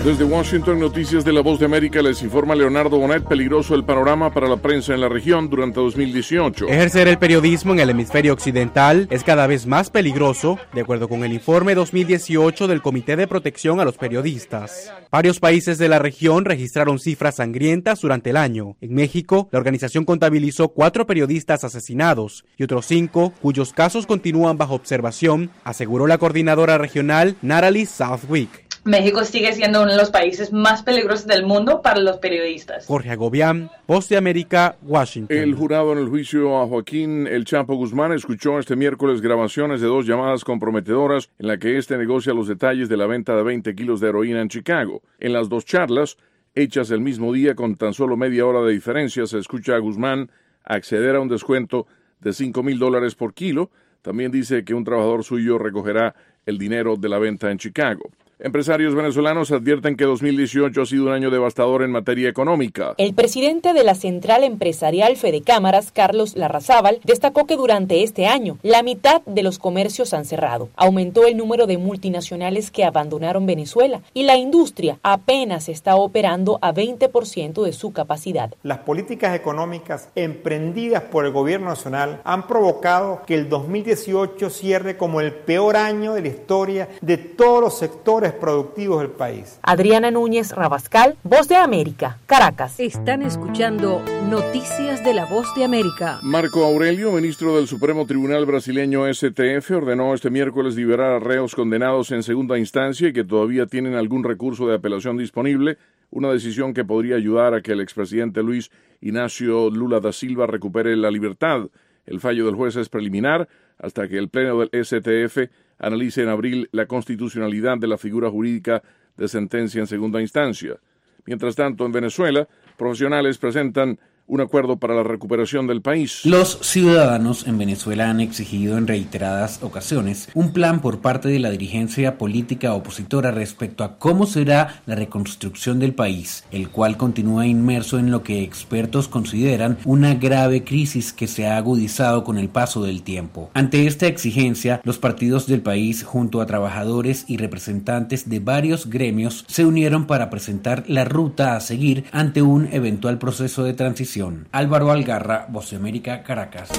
Desde Washington, Noticias de la Voz de América, les informa Leonardo Bonet. Peligroso el panorama para la prensa en la región durante 2018. Ejercer el periodismo en el hemisferio occidental es cada vez más peligroso, de acuerdo con el informe 2018 del Comité de Protección a los Periodistas. Varios países de la región registraron cifras sangrientas durante el año. En México, la organización contabilizó 4 periodistas asesinados y otros 5 cuyos casos continúan bajo observación, aseguró la coordinadora regional Natalie Southwick. México sigue siendo uno de los países más peligrosos del mundo para los periodistas. Jorge Agobián, Voz de América, Washington. El jurado en el juicio a Joaquín El Chapo Guzmán escuchó este miércoles grabaciones de 2 llamadas comprometedoras en la que este negocia los detalles de la venta de 20 kilos de heroína en Chicago. En las 2 charlas, hechas el mismo día con tan solo media hora de diferencia, se escucha a Guzmán acceder a un descuento de $5,000 por kilo. También dice que un trabajador suyo recogerá el dinero de la venta en Chicago. Empresarios venezolanos advierten que 2018 ha sido un año devastador en materia económica. El presidente de la Central Empresarial Fedecámaras, Carlos Larrazábal, destacó que durante este año la mitad de los comercios han cerrado. Aumentó el número de multinacionales que abandonaron Venezuela y la industria apenas está operando a 20% de su capacidad. Las políticas económicas emprendidas por el gobierno nacional han provocado que el 2018 cierre como el peor año de la historia de todos los sectores productivos del país. Adriana Núñez Rabascal, Voz de América, Caracas. Están escuchando Noticias de la Voz de América. Marco Aurelio, ministro del Supremo Tribunal brasileño STF, ordenó este miércoles liberar a reos condenados en segunda instancia y que todavía tienen algún recurso de apelación disponible, una decisión que podría ayudar a que el expresidente Luis Inácio Lula da Silva recupere la libertad. El fallo del juez es preliminar hasta que el pleno del STF analice en abril la constitucionalidad de la figura jurídica de sentencia en segunda instancia. Mientras tanto, en Venezuela, profesionales presentan un acuerdo para la recuperación del país. Los ciudadanos en Venezuela han exigido en reiteradas ocasiones un plan por parte de la dirigencia política opositora respecto a cómo será la reconstrucción del país, el cual continúa inmerso en lo que expertos consideran una grave crisis que se ha agudizado con el paso del tiempo. Ante esta exigencia, los partidos del país, junto a trabajadores y representantes de varios gremios, se unieron para presentar la ruta a seguir ante un eventual proceso de transición. Álvaro Algarra, Voz de América, Caracas.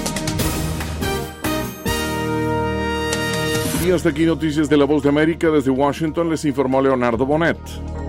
Y hasta aquí Noticias de la Voz de América. Desde Washington les informó Leonardo Bonet.